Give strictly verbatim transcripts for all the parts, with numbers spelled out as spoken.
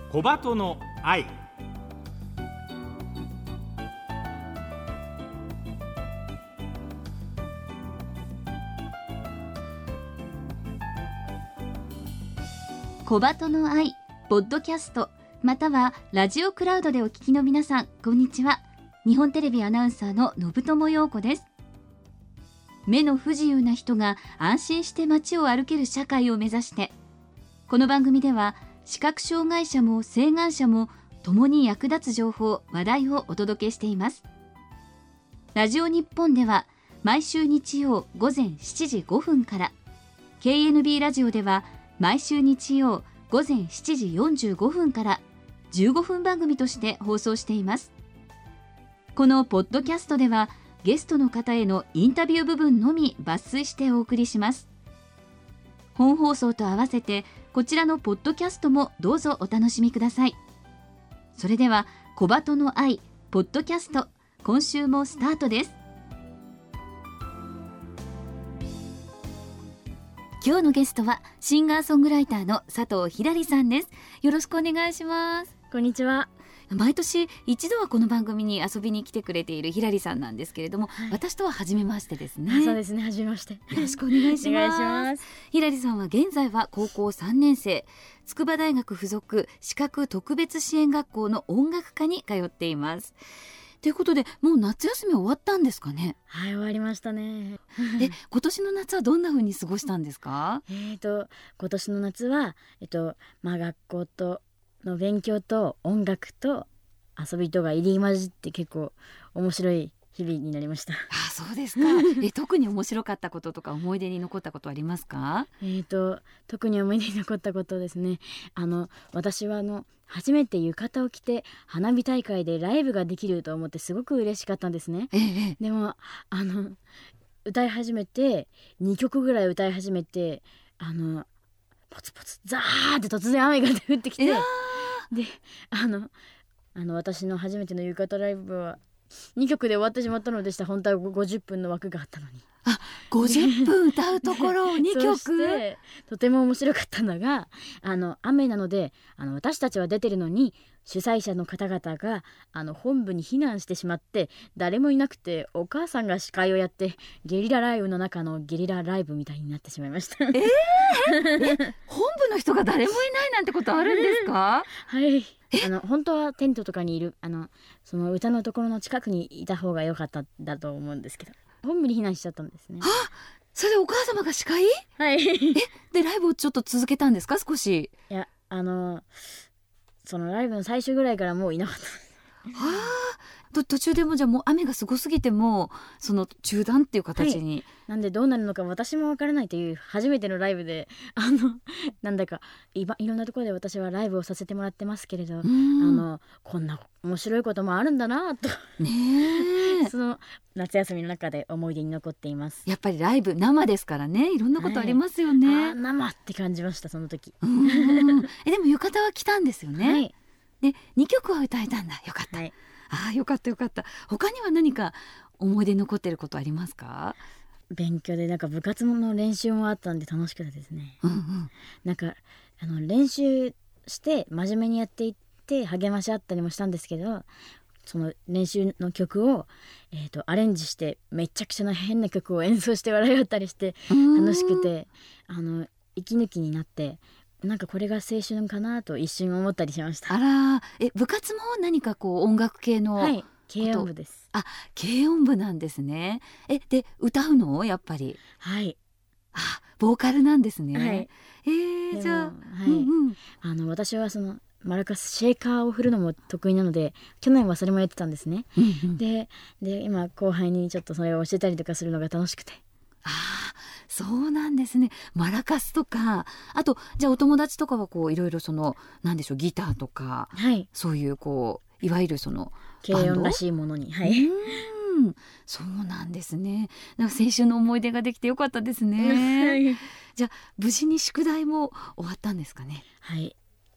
小鳩の愛。 小鳩の愛ポッドキャストまたはラジオクラウドでお聞きの皆さん、こんにちは。日本テレビアナウンサーの信友陽子です。目の不自由な人が安心して街を歩ける社会を目指して、この番組では視覚障害者も晴眼者も共に役立つ情報話題をお届けしています。ラジオ日本では毎週日曜午前しちじごふんから、 ケーエヌビー ラジオでは毎週日曜午前しちじよんじゅうごふんからじゅうごふん番組として放送しています。このポッドキャストではゲストの方へのインタビュー部分のみ抜粋してお送りします。本放送と合わせてこちらのポッドキャストもどうぞお楽しみください。それでは小鳩の愛ポッドキャスト、今週もスタートです。今日のゲストはシンガーソングライターの佐藤ひらりさんです。よろしくお願いします。 こんにちは。 毎年一度はこの番組に遊びに来てくれているひらりさんなんですけれども、 はい、 私とは初めましてですね。 そうですね、初めまして。よろしくお願いします。 お願いします。 ひらりさんは現在は高校さんねん生、筑波大学附属視覚特別支援学校の音楽科に通っています。ということで、もう夏休み終わったんですかね。 はい、終わりましたね。 え、今年の夏はどんな風に過ごしたんですか？ えーと今年の夏は、えっとまあ、学校との勉強と音楽と遊びとが入り混じって結構面白い日々になりました。 あ、そうですか。え、特に面白かったこととか思い出に残ったことありますか？ えーと特に思い出に残ったことですね。あの私はあの初めて浴衣を着て花火大会でライブができると思ってすごく嬉しかったんですね。 ええ、 でもあの歌い始めてにきょくぐらい歌い始めて、あのポツポツザーって突然雨が降ってきて、であのあの私の初めての浴衣ライブはにきょくで終わってしまったのでした。本当はごじゅっぷんの枠があったのに。 あ、ごじゅっぷん歌うところをにきょくそしてとても面白かったのが、あの雨なのであの私たちは出てるのに主催者の方々があの本部に避難してしまって誰もいなくて、お母さんが司会をやってゲリラライブの中のゲリラライブみたいになってしまいました。 えー、え本部の人が誰もいないなんてことあるんですか？ はい、あの本当はテントとかにいるあのその歌のところの近くにいた方が良かったんだと思うんですけど、本部に避難しちゃったんですね。 はあ、それでお母様が司会？ はい。 え、でライブをちょっと続けたんですか？少し。 いや、あのそのライブの最初ぐらいからもういなかった。 はあ、と途中でもじゃあもう雨がすごすぎてもその中断っていう形に、 はい、なんでどうなるのか私もわからないという初めてのライブで、あのなんだか い, いろんなところで私はライブをさせてもらってますけれど、あのこんな面白いこともあるんだなとねその夏休みの中で思い出に残っています。 やっぱりライブ生ですからね、いろんなことありますよね。はい、 あ、生って感じました、その時。 え、でも浴衣は着たんですよね。はい、でにきょくは歌えたんだ。よかった。はい、あ、よかったよかった。他には何か思い出に残ってることありますか？ 勉強でなんか部活の練習もあったんで楽しかったですね。 うんうん、 なんかあの練習して真面目にやっていって励まし合ったりもしたんですけど、その練習の曲を、えーと、アレンジしてめちゃくちゃな変な曲を演奏して笑い合ったりして楽しくて、あの息抜きになって、なんかこれが青春かなと一瞬思ったりしました。 あら、え、部活も何かこう音楽系の？ はい、軽音部です。 あ、軽音部なんですね。え、で歌うの？やっぱり。 はい。 あ、ボーカルなんですね。 はい、 えー、じゃあ、はい、 うんうん、あの私はそのマラカスシェーカーを振るのも得意なので去年はそれもやってたんですね。うんうん、で, で今後輩にちょっとそれを教えたりとかするのが楽しくて。 あ、そうなんですね。マラカスとか、あとじゃあお友達とかはこういろいろそのなんでしょう、ギターとか、 はい、 そういうこういわゆるその軽音らしいものに、はい、 うん、そうなんですね。なんか青春の思い出ができてよかったですね。じゃあ無事に宿題も終わったんですかね？ はい、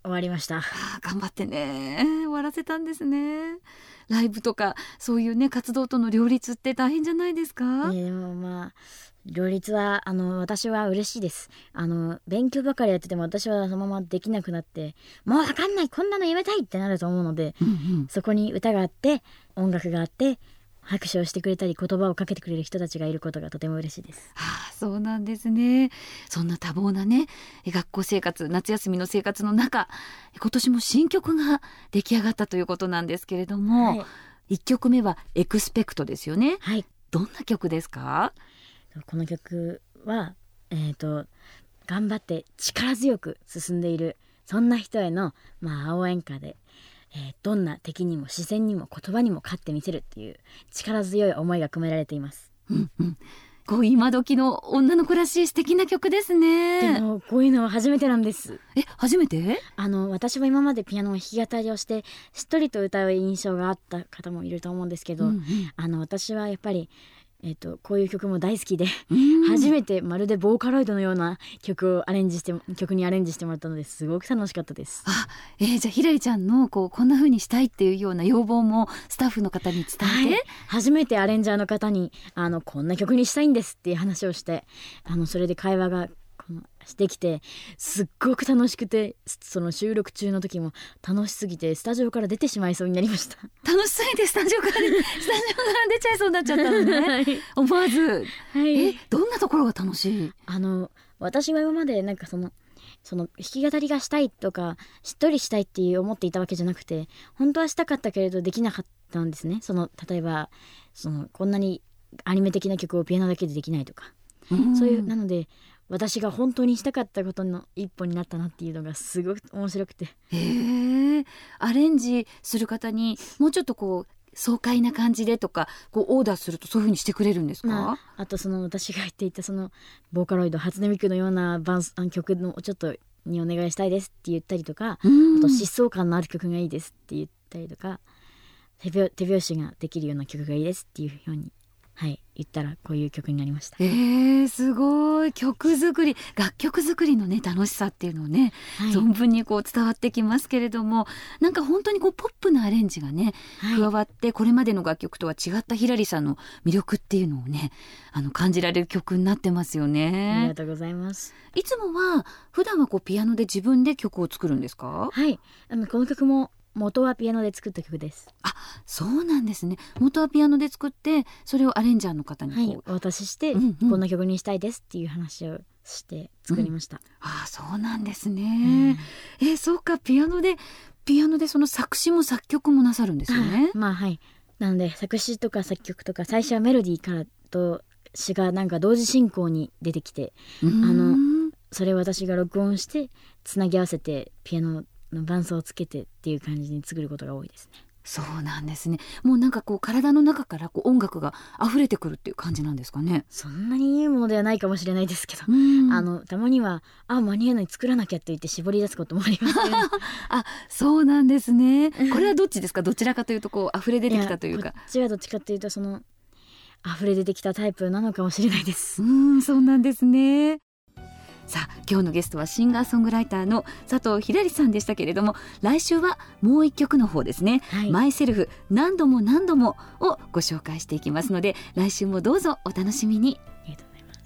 終わりました。 あ頑張ってね、終わらせたんですね。ライブとかそういうね活動との両立って大変じゃないですか？ えー、でもまあ両立はあの私は嬉しいです。あの勉強ばかりやってても私はそのままできなくなってもうわかんないこんなのやめたいってなると思うので、 うんうん、 そこに歌があって音楽があって拍手をしてくれたり言葉をかけてくれる人たちがいることがとても嬉しいです。 はあ、そうなんですね。そんな多忙なね学校生活夏休みの生活の中今年も新曲が出来上がったということなんですけれども、はい、いっきょくめはエクスペクトですよね。 はい、 どんな曲ですか？ この曲は、えーと、頑張って力強く進んでいるそんな人への、まあ、応援歌で、えー、どんな敵にも視線にも言葉にも勝ってみせるっていう力強い思いが込められています。 うんうん、こう今時の女の子らしい素敵な曲ですね。 でもこういうのは初めてなんです。 え初めて？ あの私は今までピアノを弾き語りをしてしっとりと歌う印象があった方もいると思うんですけど、うんうん、あの私はやっぱりえー、とこういう曲も大好きで、うん、初めてまるでボーカロイドのような曲をアレンジして曲にアレンジしてもらったのですごく楽しかったです。 あ、えー、じゃあひらりちゃんのこうこんな風にしたいっていうような要望もスタッフの方に伝えて、はい、 初めてアレンジャーの方にあのこんな曲にしたいんですっていう話をしてあのそれで会話がこのしてきてすっごく楽しくてその収録中の時も楽しすぎてスタジオから出てしまいそうになりました。 楽しすぎてスタジオからスタジオから出ちゃいそうになっちゃったのね、はい、思わず、はい、えどんなところが楽しい？ あの私は今までなんかそのその弾き語りがしたいとかしっとりしたいっていう思っていたわけじゃなくて本当はしたかったけれどできなかったんですね。その例えばそのこんなにアニメ的な曲をピアノだけでできないとか、うん、そういうなので私が本当にしたかったことの一歩になったなっていうのがすごく面白くて、 へーアレンジする方にもうちょっとこう爽快な感じでとかこうオーダーするとそういう風にしてくれるんですか？ まあ、あとその私が言っていたそのボーカロイド初音ミクのようなバン曲のちょっとにお願いしたいですって言ったりとか、あと疾走感のある曲がいいですって言ったりとか手拍、手拍子ができるような曲がいいですっていうようにはい、言ったらこういう曲になりました。 えー、すごい曲作り楽曲作りのね楽しさっていうのをね、はい、存分にこう伝わってきますけれどもなんか本当にこうポップなアレンジがね、はい、加わってこれまでの楽曲とは違ったひらりさんの魅力っていうのをねあの感じられる曲になってますよね。 ありがとうございます。 いつもは普段はこうピアノで自分で曲を作るんですか？ はいあのこの曲も元はピアノで作った曲です。 あ、そうなんですね。元はピアノで作ってそれをアレンジャーの方にこう、 はい、お渡しして、うんうん、こんな曲にしたいですっていう話をして作りました、 うん、あ、そうなんですね、うん、えそうかピアノでピアノでその作詞も作曲もなさるんですよね。 まあはいなので作詞とか作曲とか最初はメロディーからと詩がなんか同時進行に出てきてあのそれを私が録音してつなぎ合わせてピアノの伴奏をつけてっていう感じに作ることが多いですね。 そうなんですね。もうなんかこう体の中からこう音楽が溢れてくるっていう感じなんですかね。 そんなにいいものではないかもしれないですけど、あのたまにはあ間に合うのに作らなきゃと言って絞り出すこともありますけどあそうなんですね。これはどっちですか？どちらかというとこう溢れ出てきたというか。 こっちはどっちかというとその溢れ出てきたタイプなのかもしれないです。 うーんそうなんですね。さあ今日のゲストはシンガーソングライターの佐藤ひらりさんでしたけれども来週はもう一曲の方ですね、はい、マイセルフ何度も何度もをご紹介していきますので来週もどうぞお楽しみに。 ありがとうございます。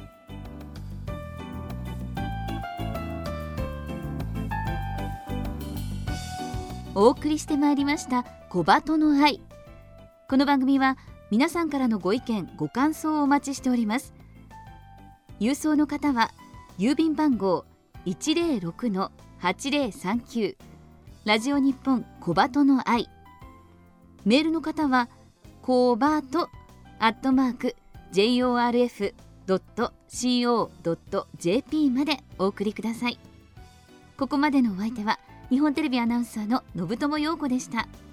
お送りしてまいりました小鳩の愛。この番組は皆さんからのご意見ご感想をお待ちしております。郵送の方は郵便番号 いちぜろろく はちぜろさんきゅう ラジオ日本小鳩の愛。メールの方は小鳩アットマーク ジェイオーアールエフドットシーオードットジェーピー までお送りください。ここまでのお相手は日本テレビアナウンサーの信友陽子でした。